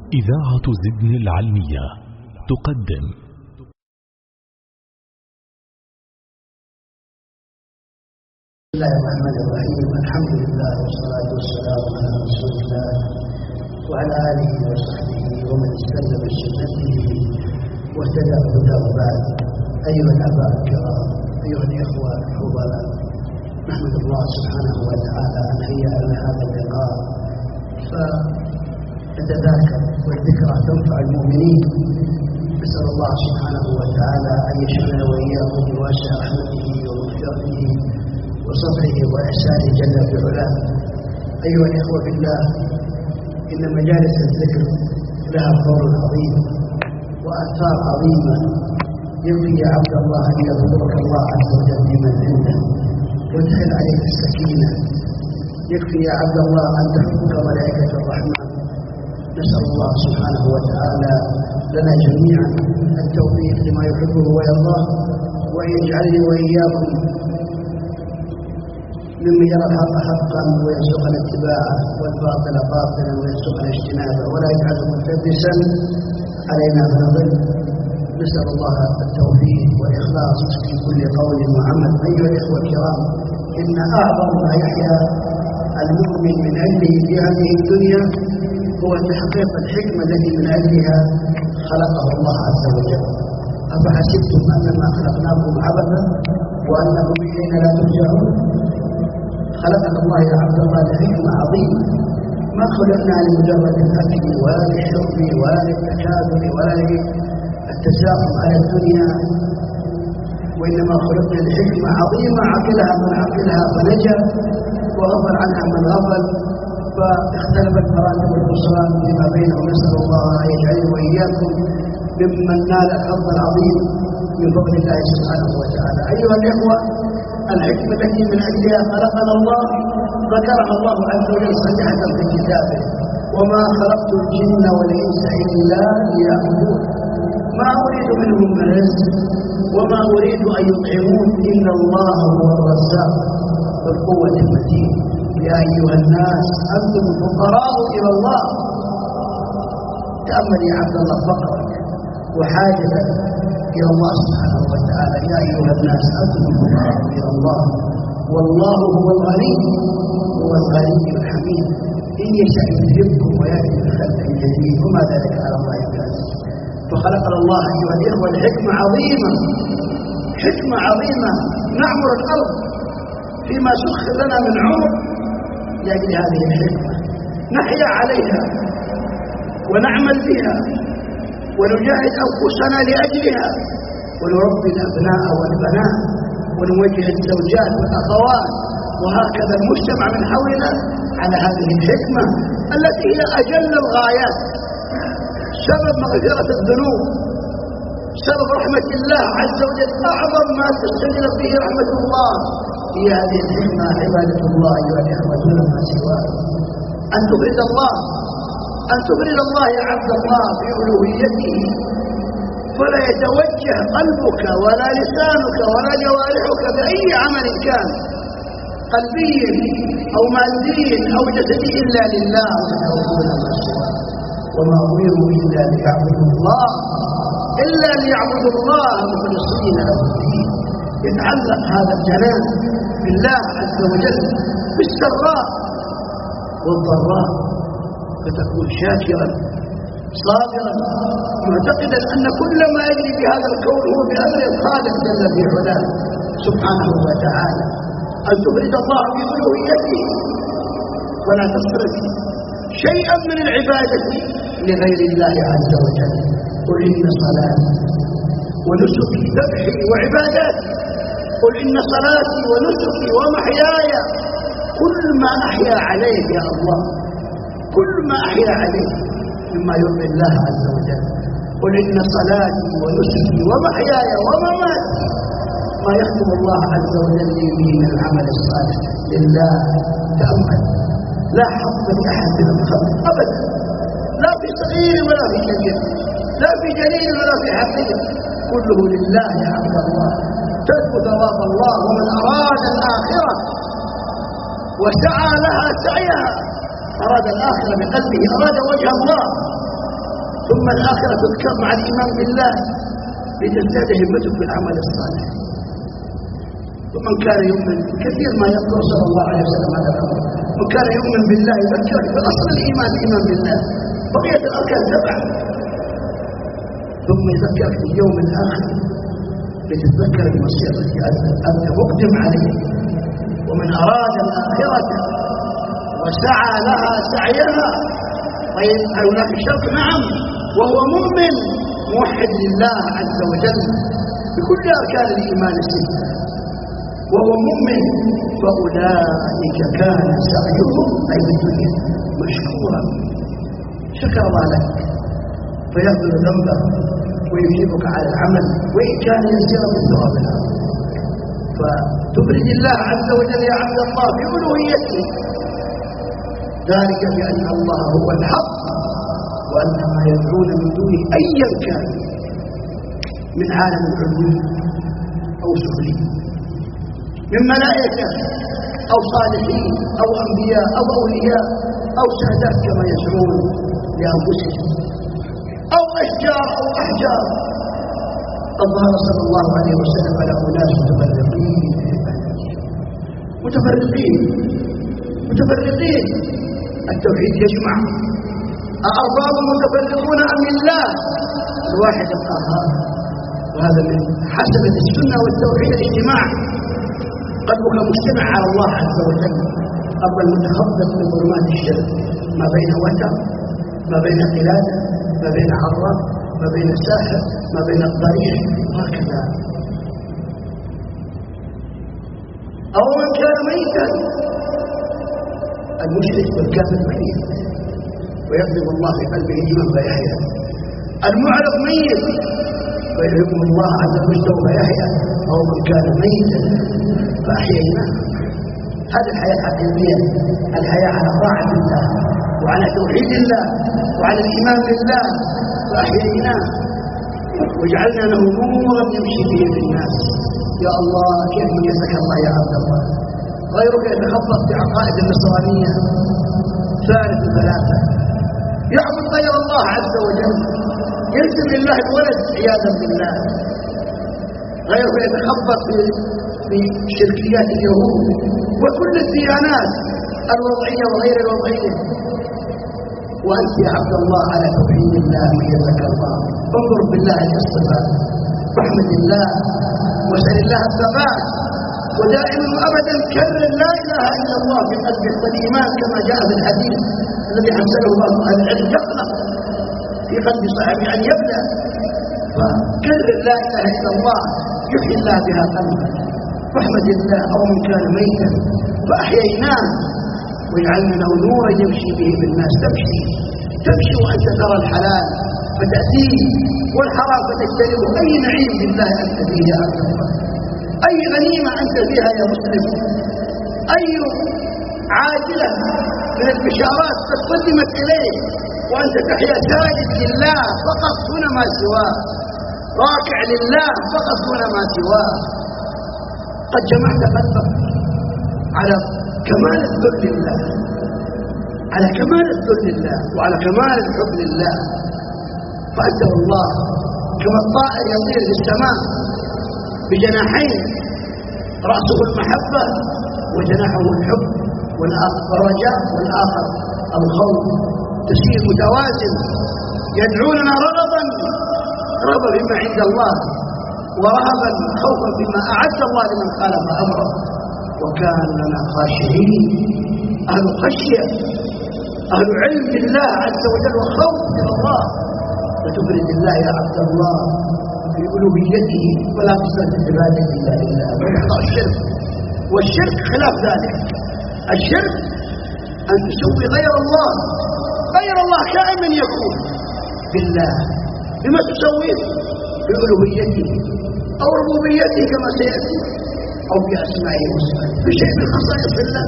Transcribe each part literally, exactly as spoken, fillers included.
إذاعة زدن العلمية تقدم بسم الله الرحمن الرحيم. الحمد لله والصلاة والسلام على رسول الله وعلى آله وصحبه ومن استنى بسنته واهتدى بهداه بعد. أيها الآباء الكرام، أيها الإخوة الفضلاء، نحمد الله سبحانه وتعالى أن هيأ لنا هذا اللقاء، فنتذاكر والذكرى تنفع المؤمنين. نسأل الله سبحانه وتعالى أن يشملنا وإياكم بواسع رحمته ومغفرته وصفحه وإحسانه جل في علاه. أيها الإخوة بالله، إن مجالس الذكر لها فور عظيم وآثار عظيمة. يكفي يا عبد الله أن يذكرك الله عز وجل بمن عنده ويدخل عليك السكينة. يكفي يا عبد الله أن تحفك ملائكة الرحمن. نسأل الله سبحانه وتعالى لنا جميعا التوفيق لما يحبه ويرضاه، وأن يجعلني وإياكم ممن يرى الحق حقا ويرزقنا اتباعه والباطل باطلا ويرزقنا اجتنابه، ولا يجعله ملتبسا علينا فنضل. نسأل الله التوفيق والإخلاص في كل قول وعمل. أيها الإخوة الكرام، إن أعظم ما يحيا المؤمن من أجله في هذه الدنيا هو تحقيق الحكمة التي من أجلها خلقه الله عز وجل. أفحسبتم أنما خلقناكم عبثا وأنكم إلينا لا ترجعون؟ خلقنا الله يا عبد الله لحكمة عظيمة. ما خلقنا لمجرد الأكل ولا للشرب ولا للتكاثر ولا للتساقط على الدنيا، وإنما خلقنا لحكمة عظيمة عقلها من عقلها فنجا وغفل عنها من غفل، فاختلفت مراتب الخسران فيما بينهم. نسأل الله أن يجعلنا وإياكم ممن نال الحظ العظيم من فضل الله سبحانه وتعالى. أيها الإخوة، الحكمة التي من أجلها خلقنا الله ذكرها الله عز وجل صريحة في كتابه: وما خلقت الجن والإنس إلا ليعبدون ما أريد منهم من رزق وما أريد أن يطعمون إن الله هو الرزاق ذو القوة المتين. يا أيها الناس أنتم الفقراء إلى الله. تأمل يا عبد الله فقرك وحاجتك إلى الله سبحانه وتعالى. يا أيها الناس أنتم الفقراء إلى الله والله هو الغني هو الغني الحميد. إن يشاء يذهبكم ويأتي بخلق جديد وما ذلك على الله بعزيز. فخلقنا الله أيها الإخوة لحكمة عظيمة، حكمة عظيمة نعمر الأرض فيما سخر لنا من عمر لأجل هذه الحكمة، نحيا عليها ونعمل بها ونجاهد أنفسنا لأجلها، ونربي الأبناء والبنات ونوجه الزوجات والأخوات وهكذا المجتمع من حولنا على هذه الحكمة التي هي أجل الغايات، سبب مغفرة الذنوب، سبب رحمة الله عز وجل. أعظم ما تستجلب به رحمة الله هي هذه الحكمة، عبادة الله أيها الإخوة دون ما سواه. أن تفرد الله أن تفرد الله يا عبد الله بألوهيته، فلا يتوجه قلبك ولا لسانك ولا جوارحك بأي عمل كان قلبي أو مادي أو جسدي إلا لله دون ما سواه. وما أمروا إلا ليعبدوا الله إلا ليعبدوا الله مخلصين له الدين. يتعلق هذا الجنان بالله عز وجل بالسراء والضراء، فتكون شاكرا صابرا معتقدا أن كل ما يجري في هذا الكون هو بأمر الخالق جل في علاه سبحانه وتعالى. أن تفرد الله بألوهيته ولا تصرف شيئا من العبادة لغير الله عز وجل. قل إن صلاتي ونسكي ذبحي وعباداتي، قل إن صلاتي ونسكي ومحياي كل ما أحيا عليه يا الله، كل ما أحيا عليه مما يرضي الله عز وجل. قل إن صلاتي ونسكي ومحياي ومماتي ما يختم الله عز وجل به من العمل الصالح لله. تأمل، لا حظ لأحد من الخلق أبدا، لا في صغير ولا في كبير، لا في جليل ولا في حقير، كله لله يا عبد الله. ترجو ثواب الله. ومن أراد الآخرة وسعى لها سعيها، أراد الآخرة بقلبه، أراد وجه الله، ثم الآخرة تذكر مع الإيمان بالله لتزداد همتك بالعمل الصالح. ومن كان يؤمن كثير ما يذكر صلى الله عليه وسلم هذا الأمر، من كان يؤمن بالله يذكر بأصل الإيمان الإيمان بالله، بقية الأركان سبعة. ثم يذكر في اليوم الآخر لتتذكر المصير التي أنت مقدم عليه. ومن أراد الآخرة وسعى لها سعيها، طيب هناك شرط نعم، وهو مؤمن موحد لله عز وجل بكل أركان الإيمان الستة، وهو مؤمن، فأولئك كان سعيهم أي في الدنيا مشكورا، شكر الله لك فيغفر ذنبك ويجيبك على العمل وإن كان يسير بالثواب العظيم. فتبرد الله عز وجل يا عبد الله بألوهيته، ذلك بأن الله هو الحق وأن ما يدعون من دونه أيا كان من عالم العلوم أو سفلي، من ملائكة أو صالحين أو أنبياء أو أولياء أو سادات كما يزعمون لأنفسهم، أو أشجار أو أحجار. الظاهر صلى الله عليه وسلم على أناس متفرقين متفرقين متفرقين التوحيد يجمع. أأرباب متفرقون أم الله الواحد القهار؟ وهذا من حسبة السنة والتوحيد الاجتماع، قلبك مجتمع على الله عز وجل. أما المتخبط من ظلمات الشرك ما بين وتر، ما بين قلادة، ما بين عراف، ما بين ساحر، ما بين الضريح، هكذا. أو من كان ميتا، المشرك والكافر ميت ويغضب الله في قلبه إيمان فيحيا، المعرض ميت فيهمه الله عز وجل فيحيا. أو من كان ميتا فأحييناه. هذه الحياة الحقيقية، الحياة على طاعة الله وعلى توحيد الله وعلى الإيمان بالله، فأحييناه وجعلنا له نورا يمشي به في الناس. يا الله كيف يسك الله يا عبد الله. غيرك يتخبط بعقائد النصرانية ثالث ثلاثة، يعبد غير الله عز وجل، ينسب لله الولد عياذا بالله. غيرك يتخبط في شركيات اليهود وكل الديانات الوضعية وغير الوضعية. وأنت يا عبد الله على توحيد الله ميزك الله. انظر بالله الاصطفاء، واحمد الله واسأل الله الثبات، ودائما وابدا كرر لا اله الا الله في قلبك، والايمان كما جاء في الحديث الذي حسنه بعض اهل العلم يخلق في قلب صاحبه ان يبدا، فكرر لا اله الا الله يحيي الله بها قلبك. واحمد الله. او من كان ميتا فاحييناه وجعلنا له نورا يمشي به بالناس. تمشي تمشي وانت ترى الحلال فتاتيه والحرام فتجتنبه. اي نعيم بالله انت فيه يا عبد الله، اي غنيمه انت فيها يا مسلم، اي عاجله من البشارات قد قدمت اليك وانت تحيا ساجد لله فقط دون ما سواه، راكع لله فقط دون ما سواه. قد جمعت قلبك على كمال الذل لله، على كمال الذل لله وعلى كمال الحب لله. فأنت الله كما الطائر يطير في السماء بجناحين، رأسه المحبة وجناحه الحب والرجاء والآخر الخوف، تسير متوازن. يدعوننا رغبا رغبا بما عند الله، ورهبا خوفا بما أعد الله لمن خالف أمره. وكان لنا خاشعين، أهل خشية، أهل علم بالله عز وجل وخوف من الله. فتبرد الله يا عبد الله في ألوهيته ولا تصرف عبادة إلا لله ويحضر الشرك. والشرك خلاف ذلك، الشرك أن تسوي غير الله، غير الله كائن يكون بالله. بما تسويه؟ بألوهيته أو ربوبيته كما سيأتي، أو بأسمائه وصفاته، بشيء من خصائص الله.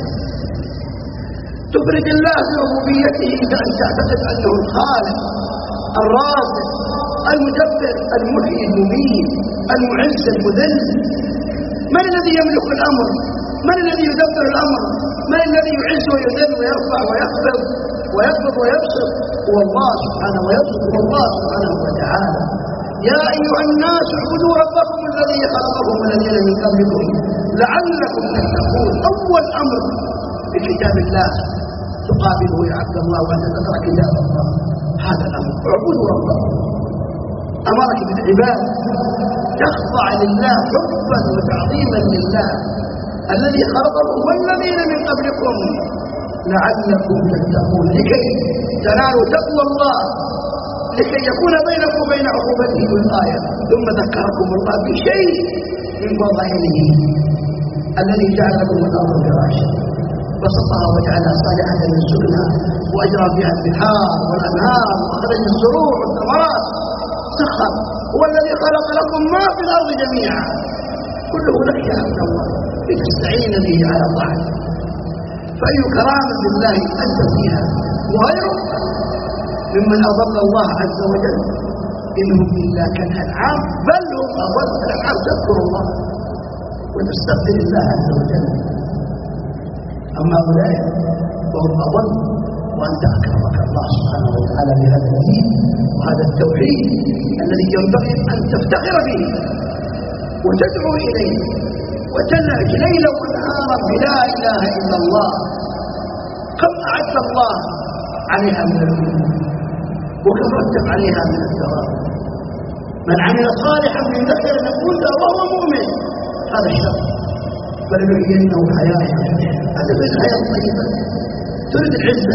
تفرد الله بربوبيته بأن تعتقد أنه الخالق الرازق المدبر المحيي المميت المعز المذل. من الذي يملك الأمر؟ من الذي يدبر الأمر؟ من الذي يعز ويذل ويرفع ويخفض ويقبض ويبسط هو الله سبحانه ويبسط هو الله سبحانه وتعالى. يا أيها الناس اعبدوا ربكم الذي خلقكم والذين من قبلكم لعلكم تتقون. أول أمر بكتاب الله تقابله يا عبد الله وأنت تقرأ كتاب الله، هذا الأمر اعبدوا ربكم. أمرك بالعباد تخضع لله حبا وتعظيما لله الذي خلقكم والذين من قبلكم لعلكم تتقون، لكي تنالوا تقوى الله، لكي يكون بينكم وبين عقوبته الآية. ثم ذكركم الله بشيء من فضائله الذي جعل لكم الأرض فراشا بسطها وجعل صالحة للسكنى وأجرى فيها البحار والأنهار وأخرج الزروع والثمرات. سخر هو الذي خلق لكم ما في الأرض جميعا كله لك يا عبد الله لتستعين به على طاعته. فأي كرامة لله أنت فيها وغيره ممن أضل الله عز وجل إنهم إلا كالأنعام بل هم أضل. الأنعام تذكر الله وتستغفر الله عز وجل، أما أولئك وهم أضل. وأنت أكرمك الله سبحانه وتعالى بهذا الدين وهذا التوحيد الذي ينبغي أن تفتخر به وتدعو إليه وتنهج ليلا ونهارا بلا إله إلا الله. كم أعد الله عليها من الأمور وكم رتب عليها من الثواب. من عمل صالحا من ذكر أنثى وهو مؤمن هذا الشرط فلنحيينه حياة هذا من الحياة الطيبة. تريد العزة،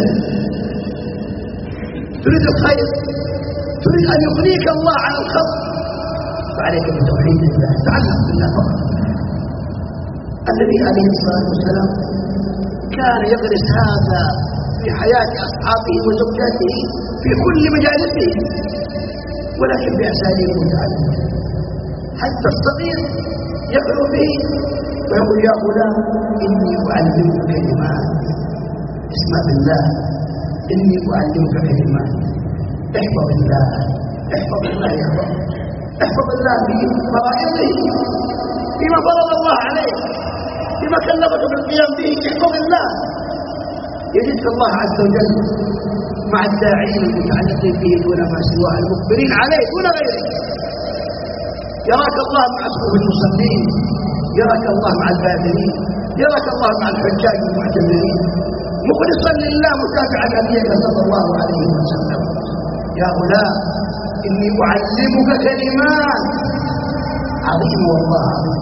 تريد الخير، تريد أن يغنيك الله عن الخلق، فعليك بتوحيد الله. تعلق بالله فقط. النبي عليه الصلاة والسلام كان يدرس هذا في حياة أصحابه وزوجاته في كل مجالسه ولكن بأساليب متعددة. حتى الصغير يخلو به ويقول يا غلام إني أعلمك كلمات، اسمع بالله، إني أعلمك كلمات، احفظ الله، احفظ الله يا رب، احفظ الله في فرائضه فيما فرض الله عليك، فيما كلفك بالقيام به، احفظ الله. يجدك الله عز وجل مع الداعين المتعلقين به دون ما سواه المخبرين عليه دون غيره. يراك الله مع صفوف المصلين، يراك الله مع الباذلين، يراك الله مع الحجاج والمعتمرين مخلصا لله متابعا نبيك صلى الله عليه وسلم. يا غلام إني أعلمك كلمات عظيمة والله عظيم.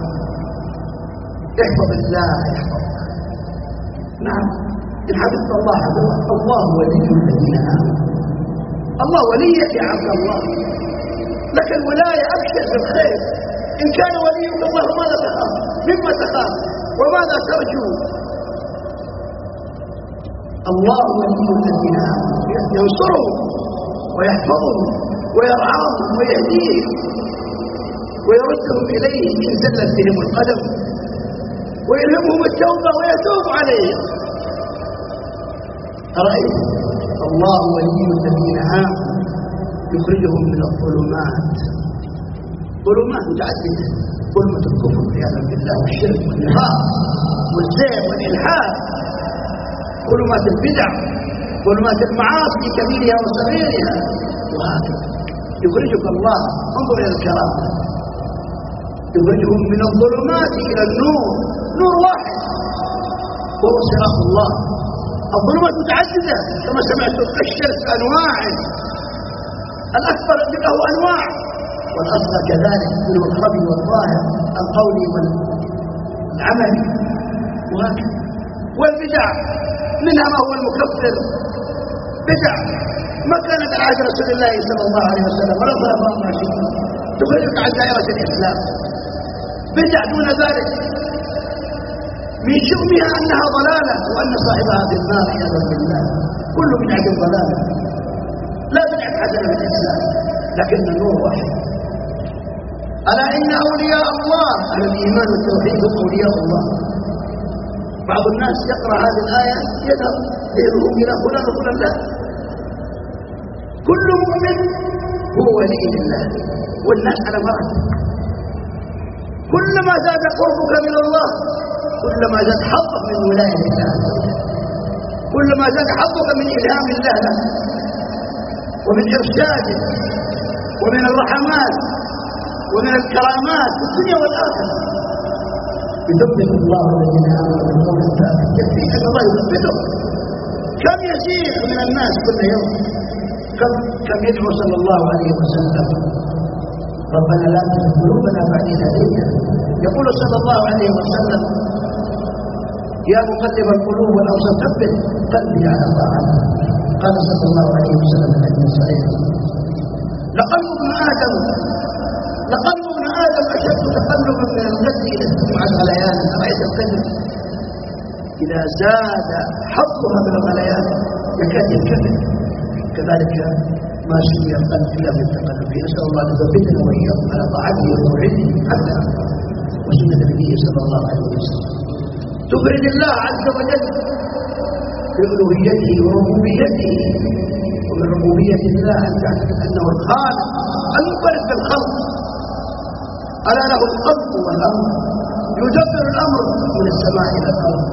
احفظ الله يحفظك. نعم إن حفظت الله حفظك. الله ولي الذين آمنوا. الله وليك يا عبد الله، لك الولاية أبشر بالخير. إن كان وليك الله ماذا تخاف؟ مما تخاف وماذا ترجو؟ الله ولي الذين آمنوا ينصرهم ويحفظهم ويرعاهم ويهديهم ويردهم إليه إن زلت بهم القدم ويلهمهم التوبة ويتوب عليهم. أرأيت الله ولي الذين آمنوا يخرجهم من الظلمات، ظلمات متعددة، ظلمة الكفر والعياذ بالله والشرك والنفاق والزيغ والإلحاد، ظلمات البدع، ظلمات المعاصي كبيرها وصغيرها، وهكذا يخرجك الله. انظر إلى الكرامة، يخرجهم من الظلمات إلى النور، نور واحد وهو صراط الله. الظلمات متعددة كما سمعت، الشرك أنواع، الأكبر له أنواع والأصغر كذلك منه الخفي والظاهر القولي والعملي وهكذا. والبدع منها ما هو المكفر، بدع ما كانت على عهد رسول الله صلى الله عليه وسلم ولا الخلفاء الراشدين تخرجك عن دائرة الإسلام. بدع دون ذلك من شؤمها أنها ضلالة وأن صاحبها في النار عياذا بالله. كل بدعة ضلالة، لا بدعة حسنة في الإسلام لكن النور واحد. ألا إن أولياء الله على الإيمان والتوحيد هم أولياء الله. بعض الناس يقرأ هذه الآية يذهب ذهنهم إلى فلان وفلان، لا، كل مؤمن هو ولي لله والناس على مراتب. كلما زاد قربك من الله كلما زاد حظك من ولاية الله. كلما زاد حظك من إلهام الله لك ومن إرشاده ومن الرحمات ومن الكرامات في الدنيا والآخرة. يثبت الله الذين آمنوا بالقول الثابت يكفي أن الله يثبته. كم يزيد من الناس كل يوم، كم كم يدعو صلى الله عليه وسلم ربنا لا تزغ قلوبنا بعد إذ هديتنا. يقول صلى الله عليه وسلم يا مقلب القلوب والأبصار ثبت قلبي على طاعتك. قال صلى الله عليه وسلم في الحديث الصحيح لقلب ابن آدم لقلب ابن آدم أشد تقلبا من القدر إذا استمع الغليان. رأيت القدر إذا زاد حظها من الغليان يكاد ينكمل. كذلك ما سمي القلب إلا بالتقلب. نسأل الله أن يثبتنا وإياكم على طاعته وتوحيده حتى وسنة نبيه صلى الله عليه وسلم. تفرد الله عز وجل بألوهيته وربوبيته. ومن ربوبية الله أن تعتقد أنه الخالق المنفرد بالخلق. ألا له الخلق والأمر، يدبر الأمر من السماء إلى الأرض.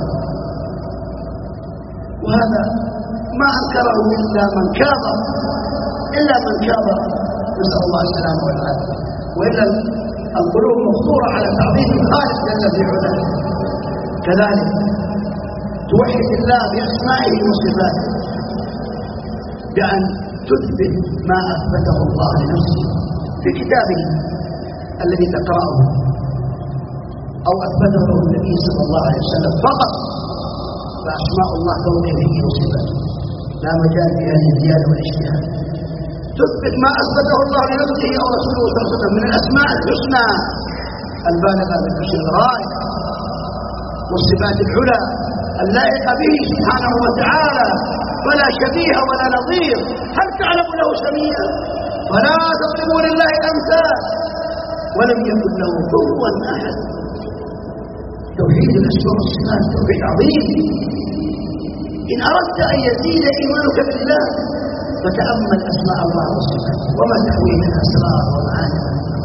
وهذا ما أنكره إلا من كابر إلا من كابر نسأل الله السلامة والعافية. وإلا القلوب مفطورة على تعظيم الخالق جل في علاه. كذلك توحد الله بأسمائه وصفاته بأن تثبت ما أثبته الله لنفسه في كتابه الذي تقرأه أو أثبته له النبي صلى الله عليه وسلم فقط. فأسماء الله توقيفية وصفاته لا مجال في هذه الزيادة والاجتهاد. تثبت ما أثبته الله لنفسه أو رسوله صلى الله عليه وسلم من الأسماء الحسنى البالغة بالحسن الغاية والصفات العلى اللائقة به سبحانه وتعالى فلا شبيه ولا نظير. هل تعلم له سميا؟ فلا تضربوا لله الأمثال ولم يكن له كفوا أحد. توحيد الأسماء والصفات توحيد عظيم. إن أردت أن يزيد إيمانك بالله فتأمل أسماء الله وصفاته وما تحوي من أسرار ومعاني.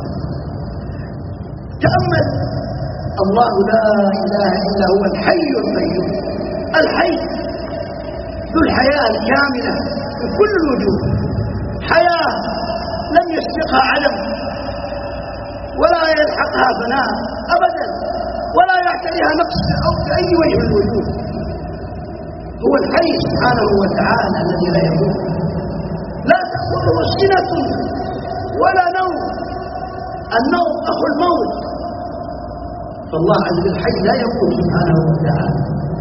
تأمل الله لا إله إلا هو الحي القيوم. الحي ذو الحياة الكاملة في كل الوجود. حياة لم يسبقها عدم ولا يلحقها فناء أبدا ولا يعتريها نقص أو بأي وجه من الوجود. هو الحي سبحانه وتعالى الذي لا يموت لا تأخذه سنة ولا نوم. النوم أخو الموت. فالله عز وجل الحي لا يموت سبحانه وتعالى.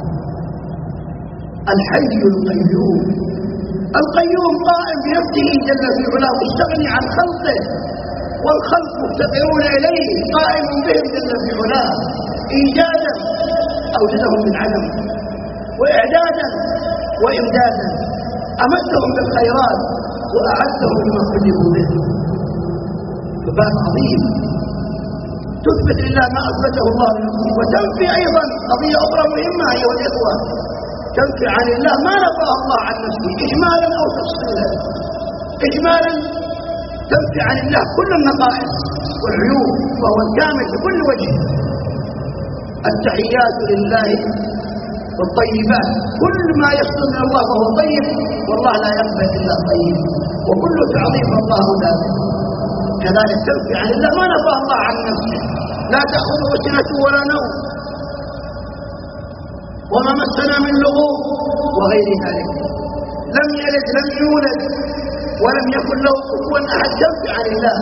الحي القيوم. القيوم قائم بنفسه جل في علاه مستغني عن خلقه والخلق مفتقرون إليه قائم بهم جل في علاه إيجادا أوجدهم من عدم وإعدادا وإمدادا أمدهم بالخيرات وأعدهم لما خلقوا به. فباب عظيم. تثبت لله ما أثبته الله لنفسه وتنفي أيضا قضية أخرى مهمة أيها الإخوة. تنفي عن الله ما نفاه الله عن نفسه إجمالا أو تفصيلا. إجمالا تنفي عن الله كل النقائص والعيوب وهو الكامل بكل وجه. التحيات لله والطيبات كل ما يصدر من الله وهو طيب والله لا يقبل إلا طيب وكل تعظيم الله ذلك. كذلك تنفي عن الله ما نفاه الله عن نفسه لا تأخذه سنة ولا نوم وما مسنا من لغوب وغير ذلك. لم يلد لم يولد ولم يكن له كفوا أحد. تنفي عن الله.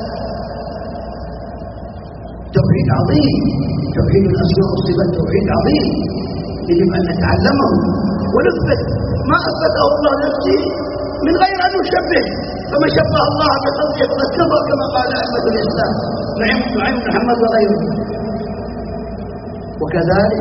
توحيد عظيم. توحيد الأسماء والصفات توحيد عظيم يجب أن نتعلمه ونثبت ما أثبته الله نفسه من غير أن نشبه. فما شبه الله بخلقه فقد كفر كما قال أئمة الإسلام نعيم بن محمد وغيره. وكذلك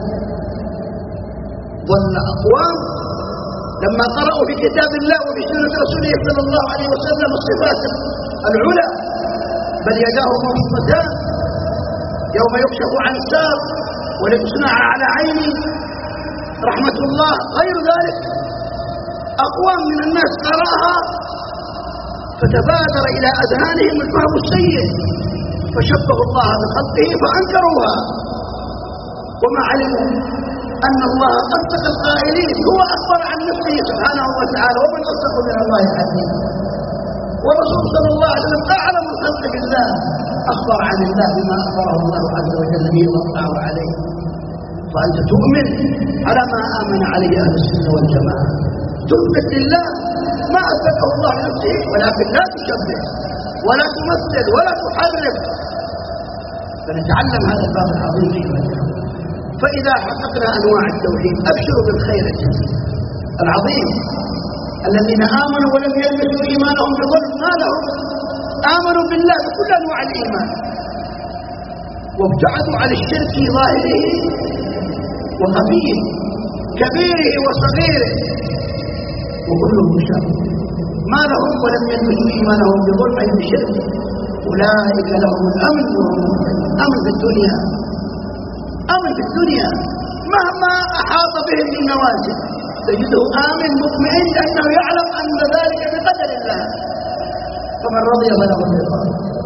ظل أقوام لما قرأوا في كتاب الله وفي سنة رسوله صلى الله عليه وسلم الصفات العلى بل يداه مبسوطتان يوم يكشف عن ساق ولتصنع على عيني رحمة الله غير ذلك. أقوام من الناس قرأها فتبادر إلى أذهانهم الفهم السيء فشبهوا الله بخلقه فأنكروها وما علموا أن الله أصدق القائلين، هو أخبر عن نفسه سبحانه وتعالى، ومن أصدق من الله حديثا. والرسول صلى الله عليه وسلم أعلم الخلق بالله، أخبر عن الله بما أخبره الله عز وجل به واطلعه عليه. فأنت تؤمن على ما آمن عليه أهل السنة والجماعة، تثبت لله ما أثبته الله لنفسه، ولكن لا تشبه ولا تمثل ولا تحرف. فنتعلم هذا الباب العظيم. فإذا حققنا أنواع التوحيد أبشروا بالخير العظيم. الذين آمنوا ولم يلبسوا إيمانهم بظلم، ما لهم؟ آمنوا بالله بكل أنواع الإيمان، وابتعدوا عن الشرك ظاهره وخفيه، كبيره وصغيره، وكلهم شر. ما لهم ولم يلبسوا إيمانهم بظلم أي بشرك، أولئك لهم الأمن وهم أمن في الدنيا، أمن في الدنيا مهما أحاط بهم من نوازل تجده آمن مطمئن، لأنه يعلم أن ذلك بقدر الله. فمن رضي فله الرضا.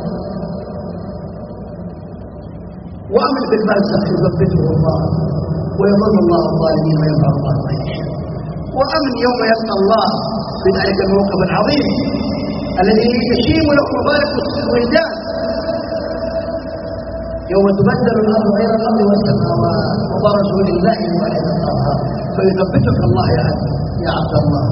وأمن في البرزخ يثبته الله، ويضل الله الظالمين وينفع الله من يشاء. وأمن يوم يلقى الله في ذلك الموقف العظيم الذي يشيب له مبارك الولدان، يوم تبدل الأرض غير الأرض والسماوات وبرزوا لله الواحد القهار. فيثبتك الله يا عبد يا عبد الله،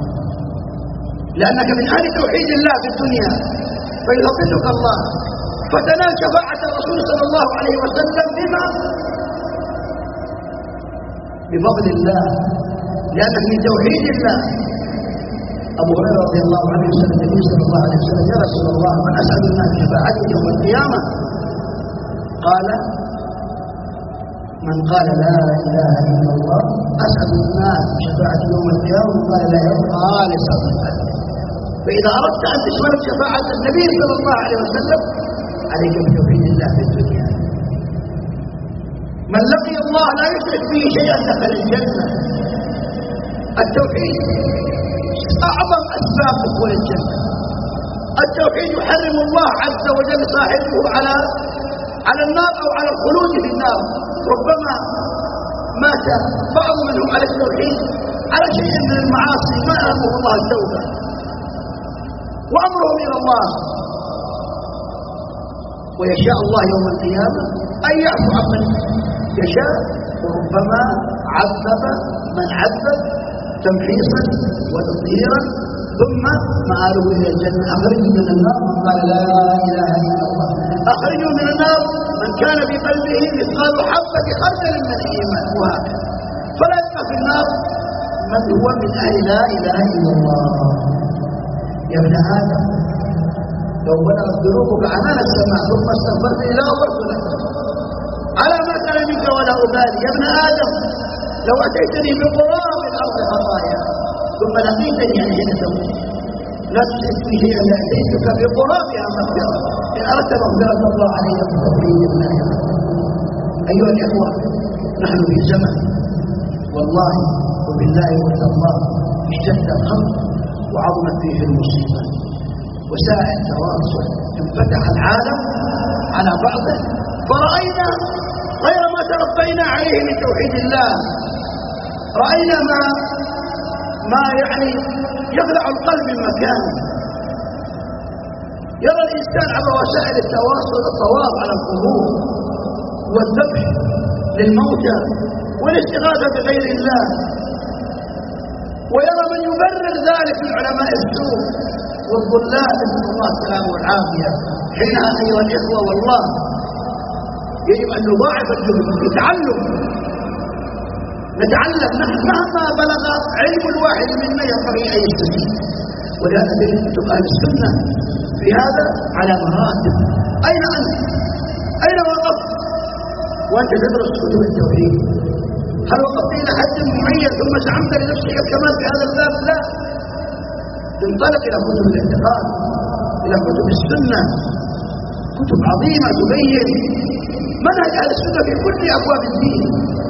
لأنك من أهل توحيد الله في الدنيا، فيثبتك الله فتنال شفاعة الرسول صلى الله عليه وسلم بما بفضل الله، لأنك من توحيد الله. أبو هريرة رضي الله عنه سأل النبي صلى الله عليه وسلم: يا رسول الله، من أسعد الناس شفاعته يوم القيامة؟ قال: من قال لا إله إلا الله. أسعد الناس شفاعة يوم القيامة قال لا يبقى خالصا من قلبه. فإذا أردت أن تشمل شفاعة النبي صلى الله عليه وسلم عليك بتوحيد الله في الدنيا. من لقي الله لا يشرك به شيئا دخل الجنة. التوحيد أعظم أسباب دخول الجنة. التوحيد يحرم الله عز وجل صاحبه على على النار أو على الخلود في النار. ربما مات بعض منهم على التوحيد على شيء من المعاصي ما أمره الله التوبة، وأمرهم إلى الله، ويشاء الله يوم القيامة أن يعفو عمن يشاء، وربما عذب من عذب تمحيصا وتطهيرا، ثم مآله إلى الجنة. أخرجوا من النار من قال لا إله إلا الله. أخرجوا من النار من كان في قلبه مثقال حبة خردل من الإيمان، وهكذا. فلا يبقى في النار من هو من أهل لا إله إلا الله. يا ابن آدم، لو بلغت ذنوبك عنان السماء ثم استغفرتني لغفرت لك على ما كان منك ولا أبالي. يا ابن آدم، لو أتيتني بقراب الأرض خطايا ثم لقيتني يعني حين تموت لا تشرك به شيئا لأتيتك بقرابها مغفرة إن أردت مغفرة الله عليك بتوحيد الله. أيها الإخوة، نحن في زمن والله وبالله وتالله اشتد الخلق وعظمت فيه المصيبة، وسائل التواصل انفتح العالم على بعضه، فرأينا غير ما تربينا عليه من توحيد الله. رأينا ما ما يعني يخلع القلب من مكانه. يرى الإنسان عبر وسائل التواصل الطواف على القبور والذبح للموتى والاستغاثة بغير الله، ويرى من يبرر ذلك من علماء السوء والضلال، نسأل الله السلامة والعافية. حينها أيها الإخوة والله يجب أن نضاعف الجهد في تعلم، نتعلم. نحن مهما بلغ علم الواحد منا ينبغي أن يستفيد، ولهذا كتب أهل السنة في هذا على مراتب. أين أنت؟ أين وقفت وأنت تدرس كتب التوحيد؟ هل وقفت إلى حد معين ثم زعمت لنفسك الكمال في هذا الباب؟ لا، تنطلق إلى كتب الاعتقاد، إلى كتب السنة، كتب عظيمة تبين منهج أهل السنة في كل أبواب الدين.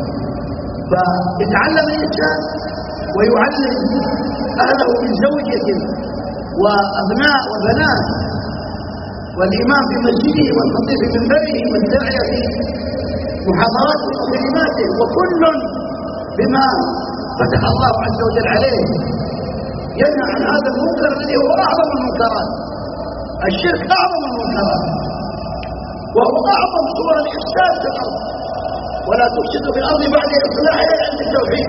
فيتعلم الإنسان ويعلم أهله من زوجة وأبناء وبنات، والإمام في مسجده والخطيب في منبره والداعية في محاضراته وكلماته، وكل بما فتح الله عز وجل عليه، ينهى عن هذا المنكر الذي هو أعظم المنكرات. الشرك أعظم المنكرات، وهو أعظم صور الإفساد في الأرض. ولا تفسدوا في الأرض بعد إصلاحها عند التوحيد.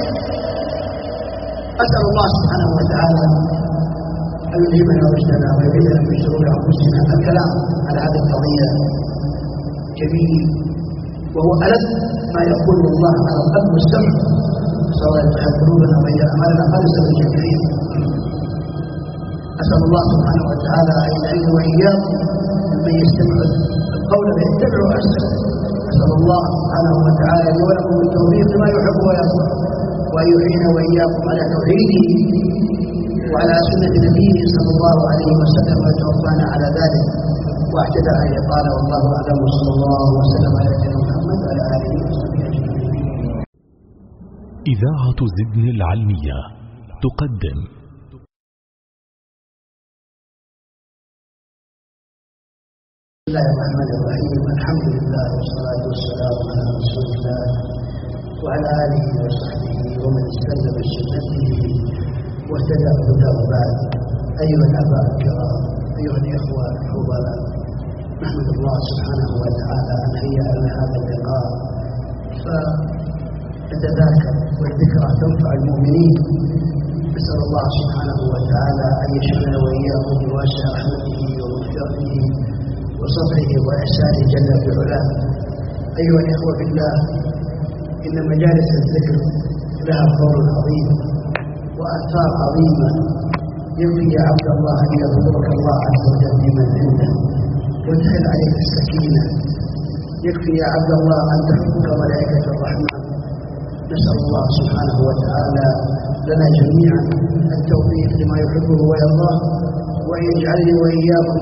أسأل الله سبحانه وتعالى أن يلهمنا رشدنا ويبين من شرور أنفسنا. الكلام على هذه القضية جميل، وهو ألد ما يقول الله على القلب والسمع، سواء يجعل قلوبنا ويجعل أعمالنا خالصة للشاكرين. أسأل الله سبحانه وتعالى أن يجعلني وإياكم ممن يستمع القول فيتبع أحسنه. أسأل الله سبحانه وتعالى لي ولكم التوفيق لما يحب ويرضى، وأن يعين وإياكم على توحيده وعلى سنة نبيه صلى الله عليه وسلم، ويتوفانا على ذلك. واعتدى أن قال والله أعلم، وصلى الله وسلم على سيدنا محمد وعلى آله وصحبه أجمعين. إذاعة زدن العلمية تقدم بسم الله الرحمن الرحيم. الحمد لله والصلاة والسلام على رسول الله وعلى آله وصحبه ومن استنى بسنته واهتدى بهداه. بعد، أيها الآباء الكرام، أيها الإخوة الفضلاء، نحمد الله سبحانه وتعالى أن هيأ لنا هذا اللقاء، فنتذاكر والذكرى تنفع المؤمنين. نسأل الله سبحانه وتعالى أن يشملنا وإياكم بواسع رحمته ومغفرته وصفحه وإحسانه جل في علاه. أيها الإخوة بالله، إن مجالس الذكر لها فضل عظيم وآثار عظيمة. يكفي يا عبد الله أن يذكرك الله عز وجل بمن عنده ويدخل عليك السكينة. يكفي يا عبد الله أن تحفك ملائكة الرحمن. نسأل الله سبحانه وتعالى لنا جميعا التوفيق لما يحبه ويرضاه، وأن يجعلني وإياكم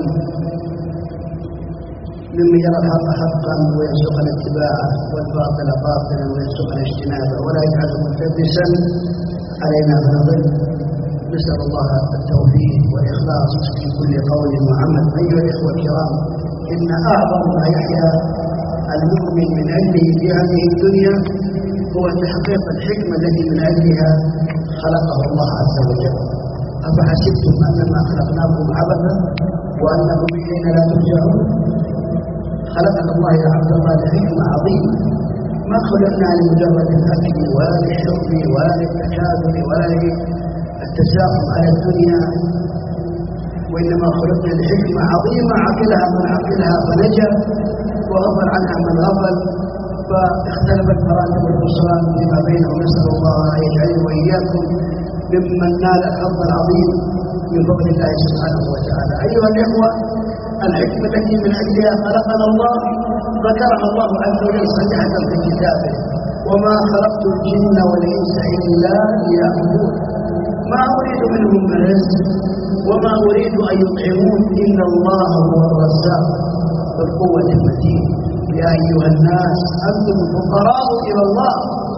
ممن يرى الحق حقا ويرزقنا اتباعه والباطل باطلا ويرزقنا اجتنابه، ولا يجعله ملتبسا علينا فنضل. نسأل الله التوفيق والإخلاص في كل قول وعمل. أيها الإخوة الكرام، إن أعظم ما يحيا المؤمن من أجله في هذه الدنيا هو تحقيق الحكمة التي من أجلها خلقه الله عز وجل. أفحسبتم أنما خلقناكم عبثا وأنكم إلينا لا ترجعون؟ خلقنا الله يا عبد الله لحكمة عظيمة. ما خلقنا لمجرد الأكل ولا للشرب ولا للتكاثر ولا للتساقط على الدنيا، وإنما خلقنا لحكمة عظيمة عقلها من عقلها فنجا وغفل عنها من غفل، فاختلفت مراتب الخسران فيما بينهم. نسأل الله أن يجعلنا وإياكم ممن نال الحظ العظيم من فضل الله سبحانه وتعالى. أيها الإخوة، الحكمة التي من أجلها خلقنا الله ذكرها الله عز وجل صريحة في كتابه: وما خلقت الجن والإنس إلا ليعبدون ما أريد منهم من رزق وما أريد أن يطعمون إن الله هو الرزاق ذو القوة المتين. يا أيها الناس أنتم الفقراء إلى الله.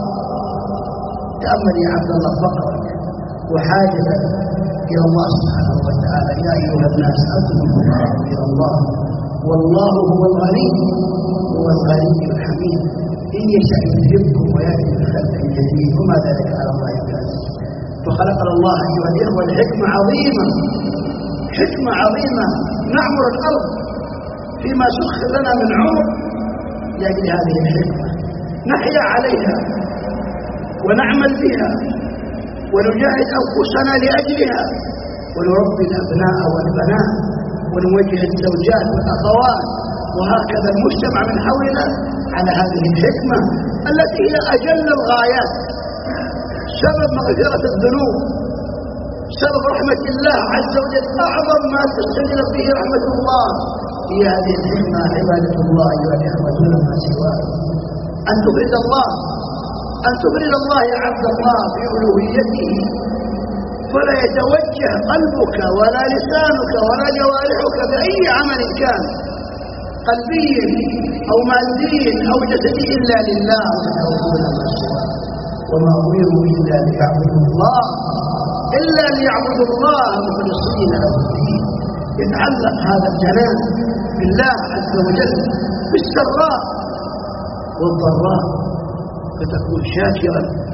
تأمل يا عبد الله فقرك وحاجتك إلى الله سبحانه وتعالى. يا أيها الناس أنتم الفقراء إلى الله والله هو الغني هو الغني الحميد. إن يشاء يذهبكم ويأتي بخلق جديد وما ذلك على الله بعزيز. فخلقنا الله أيها الإخوة لحكمة عظيمة، حكمة عظيمة نعمر الأرض فيما سخر لنا من عمر لأجل هذه الحكمة، نحيا عليها ونعمل بها ونجاهد أنفسنا لأجلها، ونربي الأبناء والبنات ونوجه الزوجات والأخوات وهكذا المجتمع من حولنا على هذه الحكمة التي هي أجل الغايات، سبب مغفرة الذنوب، سبب رحمة الله عز وجل. أعظم ما تستجلب به رحمة الله هي هذه الحكمة عبادة الله أيها الإخوة دون ما سواه. أن تفرد الله أن تفرد الله يا عبد الله في ألوهيته، فلا يتوجه قلبك ولا لسانك ولا جوارحك بأي عمل كان قلبي أو مادي أو جسدي إلا لله دون ما سواه. وما أمروا إلا ليعبدوا الله إلا ليعبدوا الله مخلصين له الدين. يتعلق هذا الجنان بالله عز وجل بالسراء والضراء، فتكون شاكرا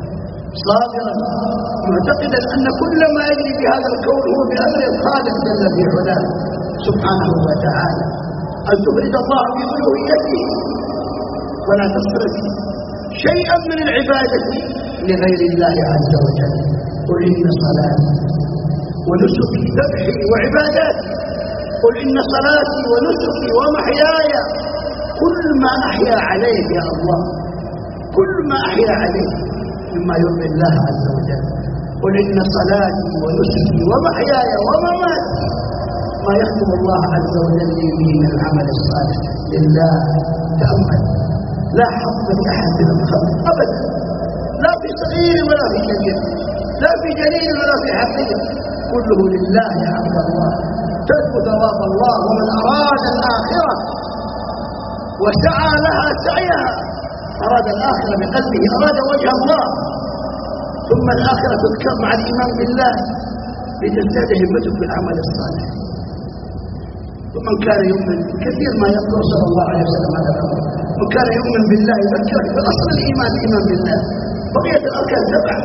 صابرا معتقدا أن كل ما يجري في هذا الكون هو بأمر الخالق جل في علاه سبحانه وتعالى. أن تفرد الله بألوهيته ولا تصرف شيئا من العبادة لغير الله عز وجل. قل إن صلاتي ونسكي ذبحي وعباداتي، قل إن صلاتي ونسكي ومحياي، كل ما أحيا عليه يا الله، كل ما أحيا عليه مما يرضي الله عز وجل. قل إن صلاتي ونسكي ومحياي ومماتي ما يختم الله عز وجل به من العمل الصالح لله. تأمل، لا حظ لأحد من الخلق أبدا، لا في صغير ولا في كبير، لا في جليل ولا في حقير، كله لله يا عبد الله. ترجو ثواب الله. ومن أراد الآخرة وسعى لها سعيها، أراد الآخرة بقلبه، أراد وجه الله، ثم الآخرة تذكر مع الإيمان بالله لتزداد همتك بالعمل الصالح. ومن كان يؤمن كثير ما يذكر صلى الله عليه وسلم هذا الأمر، من كان يؤمن بالله يذكرك بأصل الإيمان، الإيمان بالله، بقية الأركان سبعة،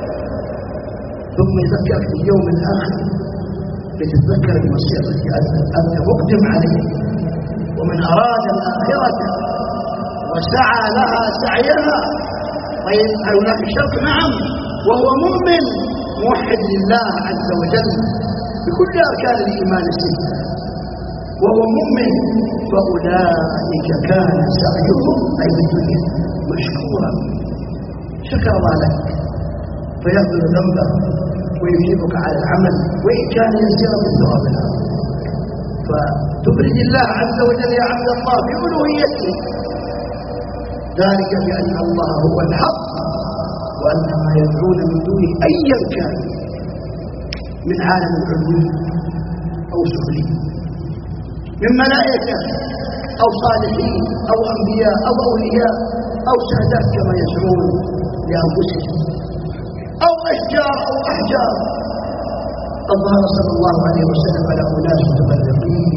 ثم يذكرك باليوم الآخر لتتذكر بمصيرك أنت مقدم عليه. ومن أراد الآخرة وسعى لها سعيها، طيب هناك شرط نعم، وهو مؤمن موحد لله عز وجل بكل أركان الإيمان الستة، وهو مؤمن، فأولئك كان سعيهم أي الدنيا مشكورا، شكر الله لك فيغفر ذنبك ويجيبك على العمل وإن كان يسير بالثواب الآخر. فتبرد الله عز وجل يا عبد الله بألوهيته، ذلك بأن الله هو الحق وأن ما يدعون من دونه أيا كان من عالم العلوي أو سفلي، من ملائكة أو صالحين أو أنبياء أو أولياء أو سادات كما يزعمون لأنفسهم، أو أشجار أو أحجار. الظاهر صلى الله عليه وسلم على أناس متفرقين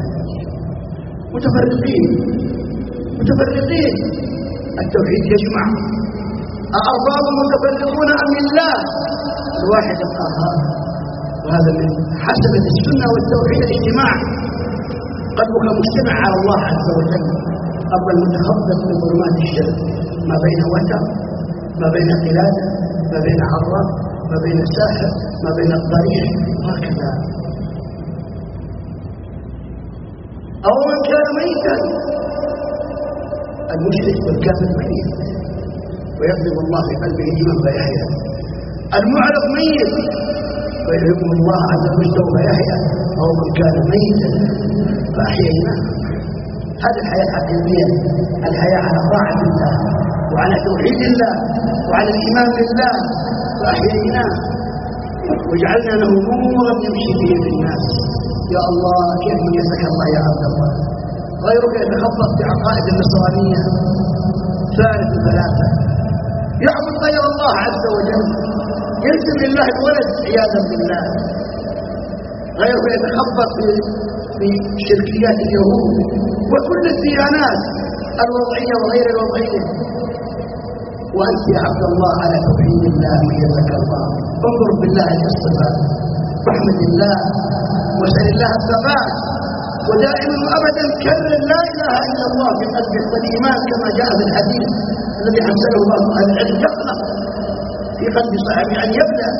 متفرقين متفرقين التوحيد يجمع. أأرباب متفرقون أم الله الواحد القهار؟ وهذا من حسنة السنة والتوحيد الاجتماع، قلبك مجتمع على الله عز وجل. أما المتخبط من ظلمات الشرك ما بين وتر، ما بين قلادة، ما بين عراف، ما بين ساحر، ما بين الضريح، هكذا. أو من كان ميتا، المشرك والكافر ميت ويغضب الله في قلبه إيمان فيحيا، المعرض ميت ويلهمه الله عز وجل فيحيا. أو من كان ميتا فأحييناه. هذه الحياة الحقيقية، الحياة على طاعة الله وعلى توحيد الله وعلى الإيمان بالله، فأحييناه وجعلنا له نورا يمشي به في الناس. يا الله كيف يسك الله يا عبد الله. غيرك يتخبط بعقائد النصرانية ثالث ثلاثة، يعبد غير الله عز وجل، ينسب لله الولد عياذا بالله. غيرك يتخبط في شركيات اليهود وكل الديانات الوضعية وغير الوضعية، وأنت يا عبد الله على توحيد الله ويتك الله. انظر بالله الاصطفاء، واحمد الله واسأل الله الثبات، ودائما وأبدا كرر لا إله إلا الله في قلبك، والإيمان كما جاء في الحديث الذي حسنه بعض أهل العلم يخلق في قلب صاحبه أن يبدأ،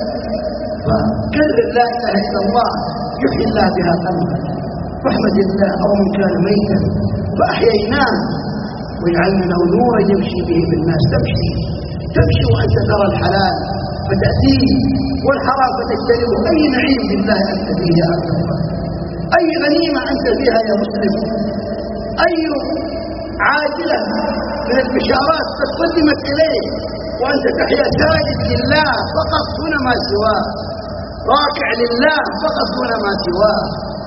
فكرر لا إله إلا الله يحيي الله بها قلبك. واحمد الله. أو من كان ميتا فأحييناه وجعلنا له نورا يمشي به بالناس. تمشي تمشي وأنت ترى الحلال فتأتيه والحرام فتجتنبه. أي نعيم بالله أنت فيه يا عبد الله، أي غنيمة أنت فيها يا مسلم، أي عاجلة من البشارات قد قدمت إليه وأنت تحيا ساجد لله فقط دون ما سواه، راكع لله فقط دون ما سواه.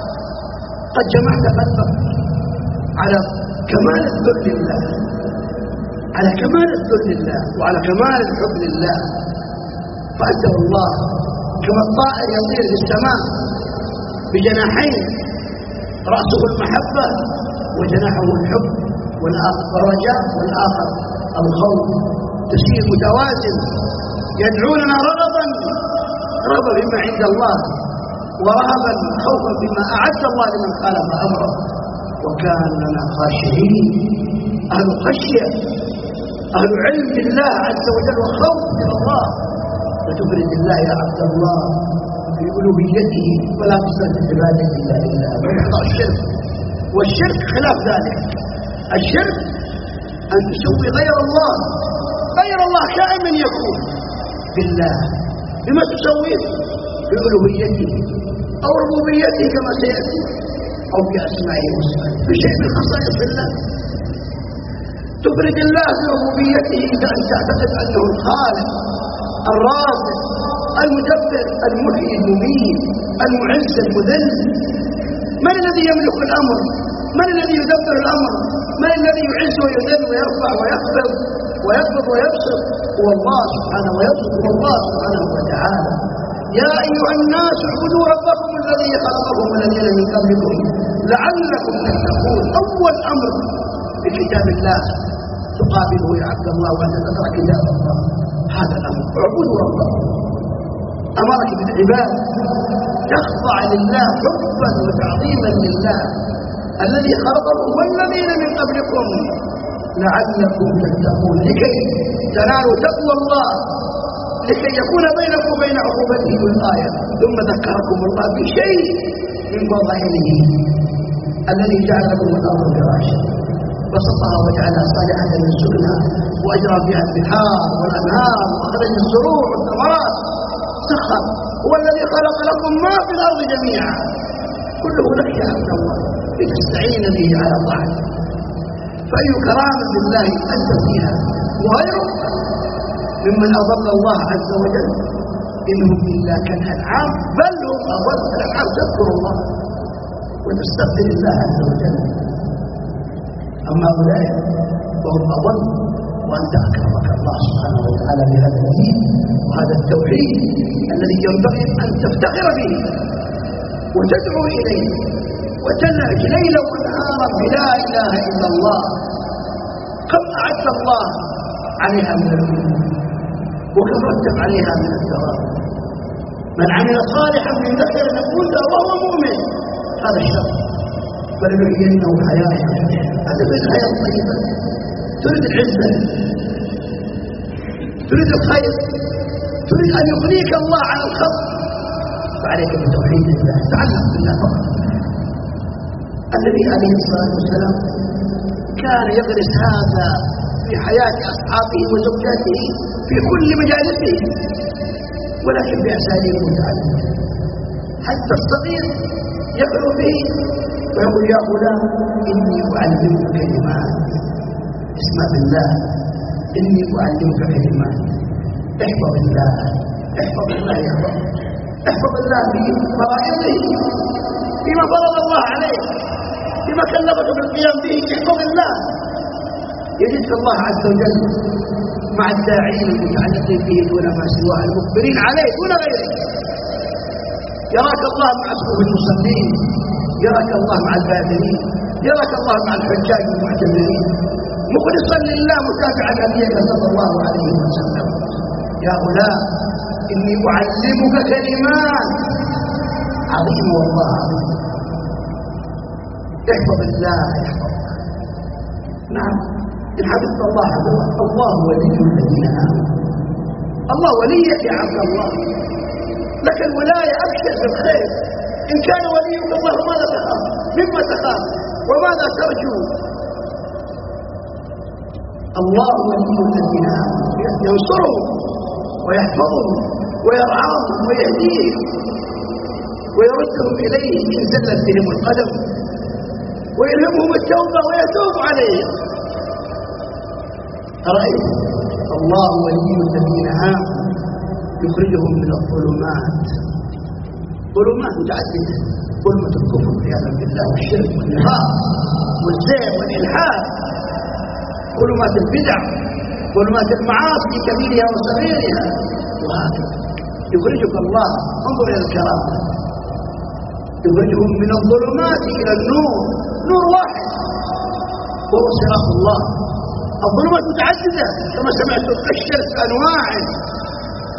قد جمعت قلبك على كمال الذل لله، على كمال الذل لله وعلى كمال الحب لله. فأنت والله كما الطائر يطير في السماء بجناحين، رأسه المحبة وجناحه الحب والرجاء والآخر الخوف، تسير متوازن يدعوننا رغبا رغبا بما عند الله ورهبا خوفا بما أعد الله لمن خالف أمره، وكانوا لنا خاشعين. أهل خشية، أهل علم بالله عز وجل وخوف من الله. وتفرد الله يا عبد الله بألوهيته ولا تصرف عباده إلا لله، ويحضر الشرك. والشرك خلاف ذلك. الشرك أن تسوي غير الله غير الله كائن من يكون بالله، بما تسويه بألوهيته أو ربوبيته كما سيأتي، أو بأسمائه وصفاته، بشيء من خصائص الله. تفرد الله بربوبيته بأن تعتقد أنه الخالق الرازق المدبر المحيي المميت المعز المذل. من الذي يملك الأمر؟ من الذي يدبر الأمر؟ من الذي يعز ويذل ويرفع ويخفض ويقبض ويبسط؟ هو الله سبحانه ويبسط، هو الله سبحانه وتعالى. يا أيها الناس اعبدوا ربكم الذي خلقكم والذين من قبلكم لعلكم تتقون. أول أمر بكتاب الله تقابله يا عبد الله وأنت تقرأ كتاب الله، هذا الأمر، اعبدوا ربكم. أمرك بالعباد تخضع لله حبا وتعظيما لله الذي خلقكم والذين من قبلكم لعلكم تتقون، لكي تنالوا تقوى الله، لكي يكون بينكم وبين عقوبته الآية. ثم ذكركم الله بشيء من فضائله الذي جعل لكم الأرض فراشا بسطها وجعلها صالحة للسكنى وأجرى فيها البحار والأنهار وأخرج الزروع والثمرات. سخر، هو الذي خلق لكم ما في الأرض جميعا كله لك يا عبد الله لتستعين به على طاعته. فأي كرامة بالله أنت فيها وغيره ممن أضل الله عز وجل. إنهم إلا كالأنعام بل هم أضل. الأنعام تذكر الله وتستغفر الله عز وجل، أما أولئك وهم أضل. وأنت أكرمك الله سبحانه وتعالى بهذا الدين وهذا التوحيد الذي ينبغي أن تفتخر به وتدعو إليه وتنهج ليلا ونهارا بلا إله إلا الله. كم أعد الله عليها من الأمور وكم رتب عليها من الثواب. من عمل صالحا من ذكر أنثى وهو مؤمن هذا الشرط، فلنحيينه حياة هذا من الحياة الطيبة. تريد العزة، تريد الخير، تريد أن يغنيك الله عن الخلق، فعليك بتوحيد الله. تعلق بالله فقط. النبي عليه الصلاة والسلام كان يدرس هذا في حياة أصحابه وزوجاته في كل مجالسه، ولكن بأساليب متعددة. حتى الصغير يخلو به ويقول يا غلام إني أعلمك كلمات، اسمع بالله، إني أعلمك كلمات، احفظ الله، احفظ الله يا رب، احفظ الله بفرائضه بما فرض الله عليك، بما كلفك بالقيام به، احفظ الله. يجد الله عز وجل مع الداعين المتعلقين به دون ما سواه المخبرين عليه دون غيره. يراك الله مع صفوف المصلين، يراك الله مع الباذلين، يراك الله مع الحجاج المعتمرين، مخلصا لله متابعا نبيك صلى الله عليه وسلم. يا غلام إني أعلمك كلمات عظيمة والله عظيم، احفظ الله يحفظك. نعم إن حفظت الله حفظك. الله ولي الذين آمنوا. الله وليك يا عبد الله، لك الولاية أبشر بالخير. إن كان وليك الله ماذا تخاف؟ مما تخاف وماذا ترجو؟ الله ولي الذين آمنوا ينصرهم ويحفظهم ويرعاهم ويهديهم ويردهم إليه إن زلت بهم القدم ويلهمهم التوبة ويتوب عليهم. أرأيت الله ولي الذين آمنوا يخرجهم من الظلمات، ظلمات متعددة، ظلمة الكفر والعياذ بالله والشرك والنفاق والزيغ والإلحاد، ظلمات البدع، ظلمات المعاصي كبيرها وصغيرها، وهكذا يخرجك الله. انظر إلى الكرامة، يخرجهم من الظلمات إلى النور، نور واحد وهو صراط الله. الظلمات متعددة كما سمعت، الشرك أنواع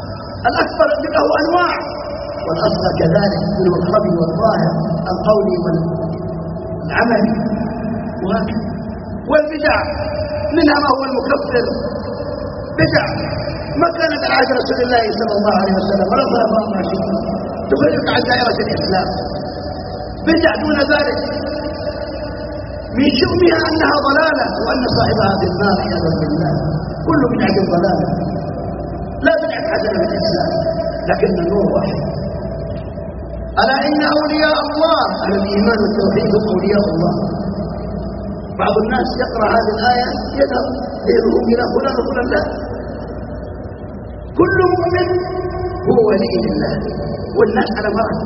الأكبر له أنواع، والأصغر كذلك منه الخفي والظاهر القولي والعملي وهكذا. والبدع منها ما هو المكفر، بدع ما كانت على عهد رسول الله صلى الله عليه وسلم ولا خلفاء الراشدين تخرجك عن دائرة الإسلام، بدع دون ذلك من شؤمها أنها ضلالة وأن صاحبها في النار عياذا بالله. كل بدعة ضلالة، لا بدعة حسنة في الإسلام، لكن النور واحد. ألا إن أولياء الله على الإيمان والتوحيد هم أولياء الله. بعض الناس يقرأ هذه الآية يذهب ذهنهم إلى فلان وفلان، لا، كل مؤمن هو ولي لله، والناس على مراتب.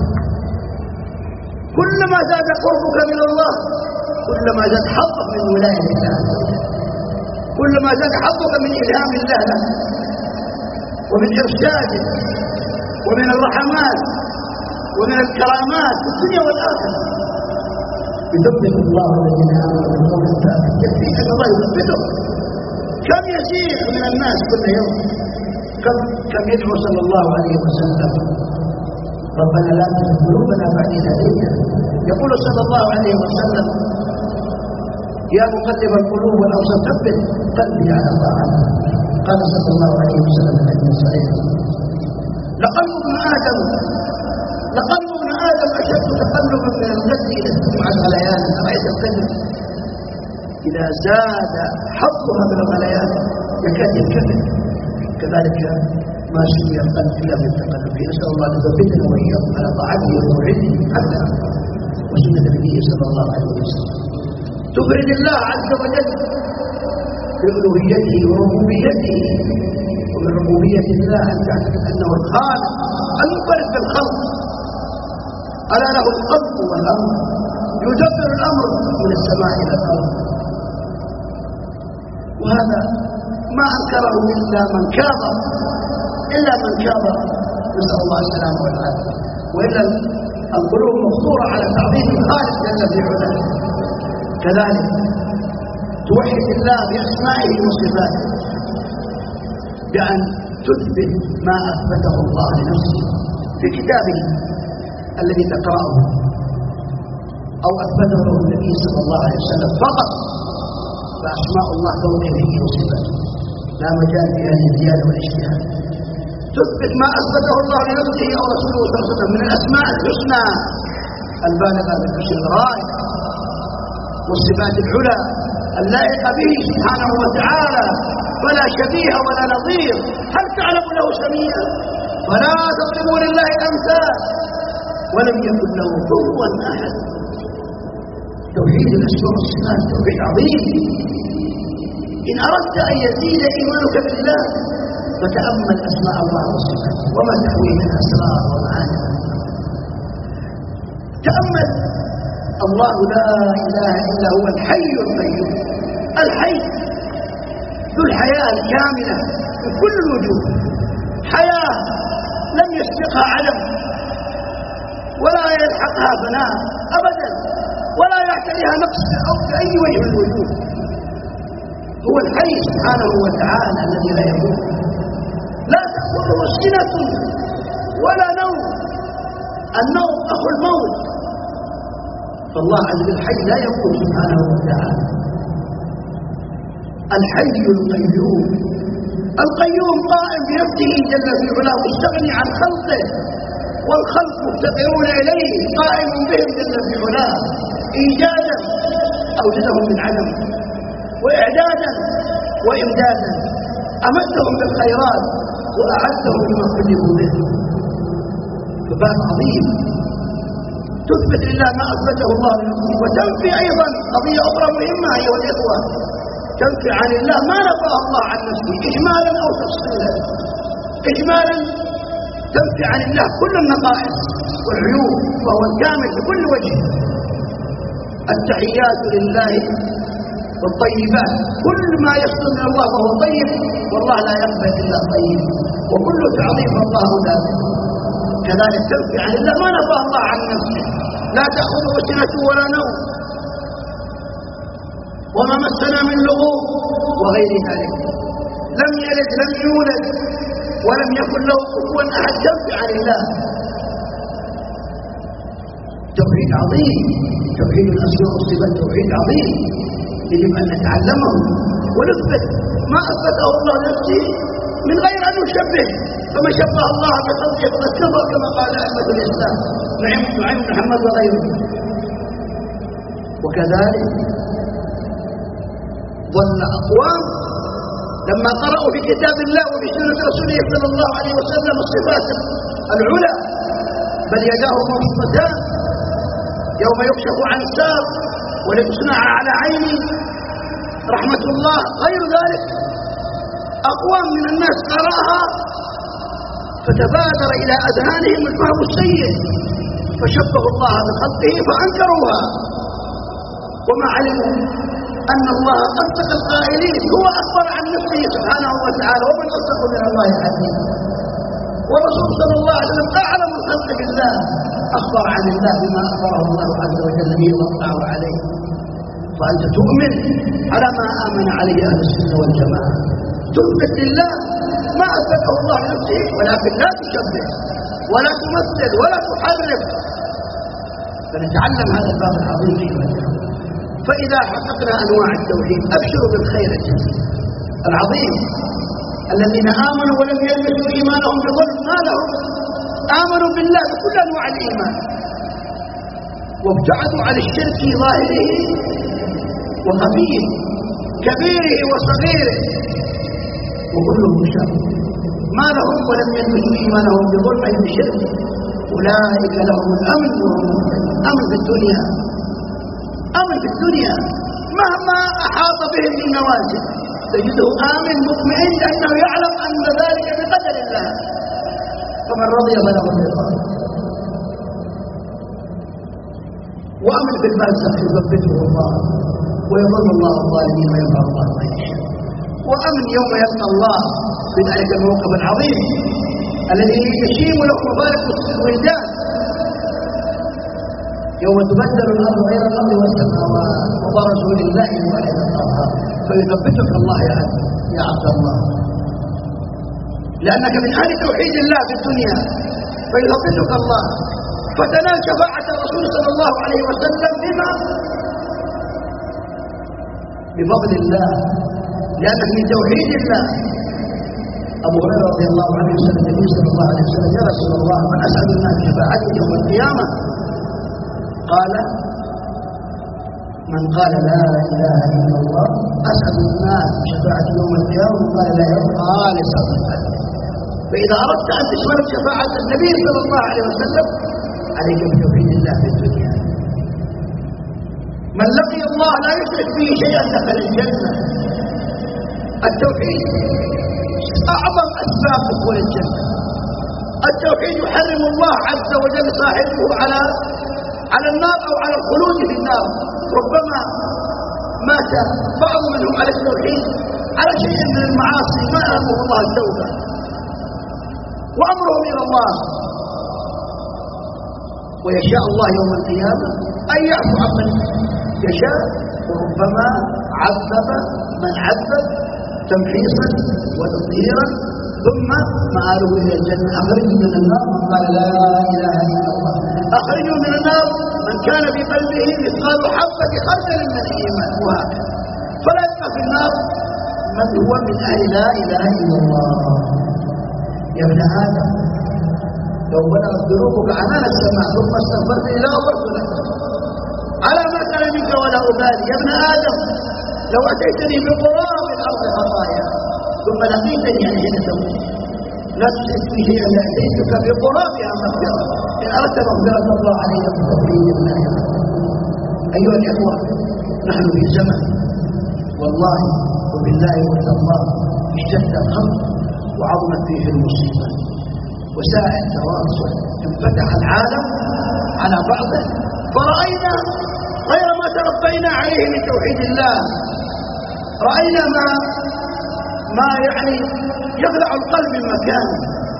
كلما زاد قربك من الله كلما زاد حظك من ولاية الله، كلما زاد حظك من إلهام الله لك ومن إرشاده ومن الرحمات ومن الكرامات في الدنيا والآخرة. يثبت الله الذين آمنوا بالقول الثابت، يكفي أن الله يثبته. كم يزيد من الناس كل يوم، كم كم يدعو صلى الله عليه وسلم ربنا لا تزغ قلوبنا بعد إذ هديتنا. يقول صلى الله عليه وسلم يا مقلب القلوب والأبصار ثبت قلبي على طاعتك. قال صلى الله عليه وسلم في الحديث الصحيح لقلب ابن آدم لقلب ابن آدم أشد تقلبا من القدر إذا استمع الغليان. أرأيت القدر إذا زاد حظها من الغليان يكاد ينكسر، كذلك ما سمي القلب إلا من التقلب. نسأل الله أن يثبتنا وإياكم على طاعته وتوحيده حتى وسنة نبيه صلى الله عليه وسلم. تفرد الله عز وجل بألوهيته وربوبيته، ومن ربوبية الله أن تعتقد أنه الخالق المنفرد بالخلق. ألا له الخلق والأمر، يدبر الأمر من السماء إلى الأرض. وهذا ما أنكره إلا من كابر إلا من كابر نسأل الله السلامة والعافية. وإلا القلوب مفطورة على تعظيم الخالق جل في علاه. كذلك توحد الله بأسمائه وصفاته بأن تثبت ما أثبته الله لنفسه في كتابه الذي تقرأه أو أثبته له النبي صلى الله عليه وسلم فقط، فأسماء الله توقيفية وصفاته لا مجال في هذه الزيادة والاجتهاد. تثبت ما أثبته الله لنفسه أو رسوله صلى الله عليه وسلم من الأسماء الحسنى البالغة بالحسن الغاية والصفات العلى اللائقة به سبحانه وتعالى، فلا شبيه ولا نظير. هل تعلم له سميا؟ فلا تضربوا لله الأمثال ولم يكن له كفوا أحد. توحيد الأسماء والصفات توحيد عظيم. إن أردت أن يزيد إيمانك بالله فتأمل أسماء الله وصفاته وما تحوي من أسرار ومعاني. تأمل الله لا إله إلا هو الحي القيوم، الحي ذو الحياة الكاملة في كل الوجود، حياة لم يسبقها عدم ولا يلحقها فناء أبدا ولا يعتريها نقص أو بأي وجه من الوجود. هو الحي سبحانه وتعالى الذي لا يموت، لا تأخذه سنة ولا نوم، النوم أخو الموت، فالله عز وجل الحي لا يموت سبحانه وتعالى. الحي القيوم، القيوم قائم بنفسه جل في علاه مستغني عن خلقه، والخلق مفتقرون إليه قائم بهم جل في علاه. إيجادا أوجدهم من عدم، وإعدادا وإمدادا، أمدهم بالخيرات وأعدهم لما خلقوا به. فباب عظيم تثبت لله ما أثبته الله لنفسه، وتنفي أيضا قضية أخرى مهمة أيها الإخوة، تنفي عن الله ما نفاه الله عن نفسه إجمالا أو تفصيلا. إجمالا تنفي عن الله كل النقائص والعيوب وهو الكامل بكل وجه. التحيات لله والطيبات، كل ما يصدر من الله وهو طيب، والله لا يقبل إلا طيب، وكل تعظيم الله ذلك. كذلك تنفي عن الله ما نفاه الله عن نفسه، لا تأخذه سنة ولا نوم وما مسنا من لغوب وغير ذلك. لم يلد لم يولد ولم يكن له كفوا أحد ينفي عن الله. توحيد عظيم، توحيد الأسماء والصفات توحيد عظيم يجب أن نتعلمه ونثبت ما أثبته الله لنفسه من غير أن يشبه. فمن شبه الله بخلقه فقد كفر كما قال أئمة الإسلام نعيم نعيم محمد وغيره. وكذلك ظل أقوام لما قرأوا في كتاب الله وفي سنة رسوله صلى الله عليه وسلم الصفات العلى بل يداه مبسوطتان يوم يكشف عن ساق ولتصنع على عيني رحمة الله غير ذلك. أقوام من الناس قرأها فتبادر إلى أذهانهم الفهم السيء فشبهوا الله بخلقه فأنكروها وما علموا أن الله أصدق القائلين. هو أخبر عن نفسه سبحانه وتعالى ومن أصدق من الله حديثا. والرسول صلى الله عليه وسلم أعلم الخلق بالله أخبر عن الله بما أخبره الله عز وجل به واطلعوا عليه. فأنت تؤمن على ما آمن عليه أهل السنة والجماعة، تثبت لله ما أثبته الله لنفسه ولكن لا تشبه ولا تمثل ولا تحرف. فنتعلم هذا الباب العظيم. فإذا حققنا أنواع التوحيد أبشروا بالخير العظيم. الذين آمنوا ولم يلبسوا إيمانهم بظلم ما لهم آمنوا بالله بكل أنواع الإيمان وابتعدوا عن الشرك ظاهره وخفيه كبيره وصغيره وكلهم شر ما لهم ولم يلبسوا إيمانهم بظلم أي بشرك أولئك لهم الأمن وهم أمن في الدنيا. أمن في الدنيا مهما أحاط بهم من نوازل تجده آمن مطمئن لأنه يعلم أن ذلك بقدر الله. فمن رضي فله الرضا. وأمن في البرزخ يثبته الله ويظل الله الظالمين وينفع الله من يشاء. وأمن يوم يلقى الله في ذلك الموقف العظيم الذي يشيم له مبارك الولدان يوم تبدل الأرض غير الأرض والسماوات وبرزوا لله الواحد القهار. فيثبتك الله يا عبد يا عبد الله لأنك من أهل توحيد الله في الدنيا فيثبتك الله فتنال شفاعة الرسول صلى الله عليه وسلم بما بفضل الله لأنك من توحيد الله. أبو هريرة رضي الله عنه يسأل النبي صلى الله عليه وسلم يا رسول الله من أسعد الناس بشفاعته يوم القيامة؟ قال من قال لا إله إلا الله. أسعد الناس بشفاعة يوم القيامة من قال لا إله إلا الله خالصا من قلبه. فإذا أردت أن تشمل شفاعة النبي صلى الله عليه وسلم عليك بتوحيد الله في الدنيا. من لقي الله لا يشرك به شيئا دخل الجنة. التوحيد أعظم أسباب دخول الجنة. التوحيد يحرم الله عز وجل صاحبه على على النار أو على الخلود في النار. ربما مات بعض منهم على التوحيد على شيء من المعاصي ما أمره الله التوبة وأمرهم إلى الله ويشاء الله يوم القيامة أن يعفو عمن يشاء وربما عذب من عذب تمحيصا وتطهيرا ثم مآله إلى الجنة. أخرجوا من النار من قال لا إله إلا الله. أخرجوا من النار من كان في قلبه مثقال حبة خردل من الإيمان وهكذا. فلا يبقى في النار من هو من أهل لا إله إلا الله. يا ابن آدم لو بلغت ذنوبك عنان السماء ثم استغفرت لا غفرت لك على ما كان منك ولا أبالي. يا ابن آدم لو أتيتني بقراب الأرض خطايا ثم لقيتني عن حين تموت لا تشرك في شيئا لأتيتك بقرابها مغفرة إن أردت مغفرة الله عليك بتوحيد الله. أيها الإخوة نحن في زمن والله وبالله وتالله اشتد الخلق وعظمت فيه المصيبة وسائل التواصل انفتح العالم على بعضه فرأينا غير ما تربينا عليه من توحيد الله. رأينا ما ما يعني يخلع القلب من مكانه.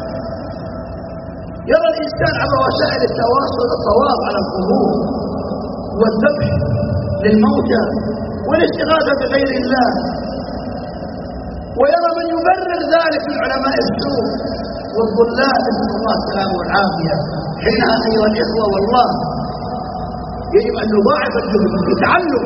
يرى الإنسان عبر وسائل التواصل الطواف على القبور والذبح للموتى والاستغاثة بغير الله ويرى من يبرر ذلك من علماء السوء والضلال، نسأل الله السلامة والعافية. حينها أيها الإخوة والله يجب أن نضاعف الجهد في تعلم،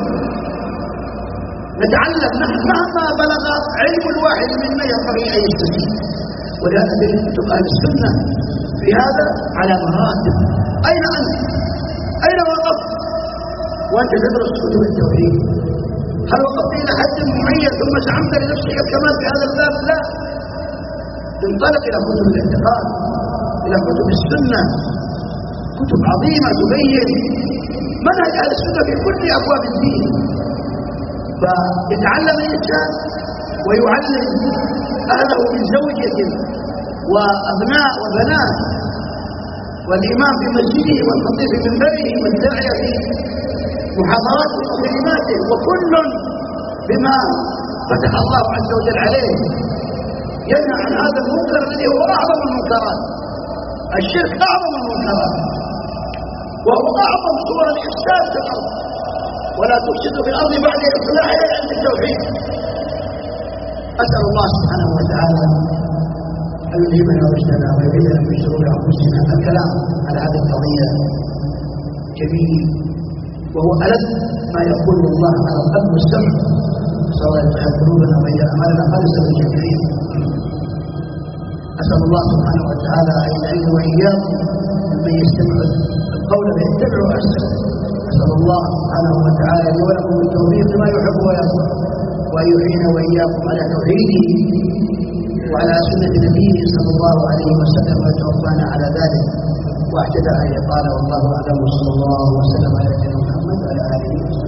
نتعلم نحن مهما بلغ علم الواحد منا ينبغي أن يستفيد. ولهذا تجد كتب أهل السنة في هذا على مراتب. أين أنت؟ أين وقفت وأنت تدرس كتب التوحيد؟ هل وقفت إلى حد معين ثم زعمت لنفسك الكمال في هذا الباب؟ لا، انطلق إلى كتب الاعتقاد، إلى كتب السنة، كتب عظيمة تبين منهج أهل السنة في كل أبواب الدين. فيتعلم الإنسان ويعلم أهله من زوجة وأبناء وبنات، والإمام في مسجده والخطيب في منبره والداعية في محاضراته وكلماته، وكل بما فتح الله عز وجل عليه ينهى عن هذا المنكر الذي هو أعظم المنكرات. الشرك أعظم المنكرات وهو أعظم صور الإفساد في الأرض، ولا تفسد في الأرض بعد إصلاحها عند التوحيد. أسأل الله سبحانه وتعالى أن يلهمنا رشدنا ويبيننا من شرور أنفسنا. الكلام على هذه القضية جميل، وهو ألد ما يقول الله على القلب والسمع. نسأل الله يجعل قلوبنا ويجعل أعمالنا خالصة للجميع. أسأل الله سبحانه وتعالى أن يجعلنا وإياكم ممن يستمع القول فيتبع أحسنه. أسأل الله سبحانه وتعالى لي ولكم التوفيق لما يحب ويرضى، وأن يعين وإياكم على توحيده وعلى سنة نبيه صلى الله عليه وسلم، ويتوفانا على ذلك. واعتدى أن يقال والله أعلم، وصلى الله وسلم على سيدنا محمد وعلى آله وصحبه.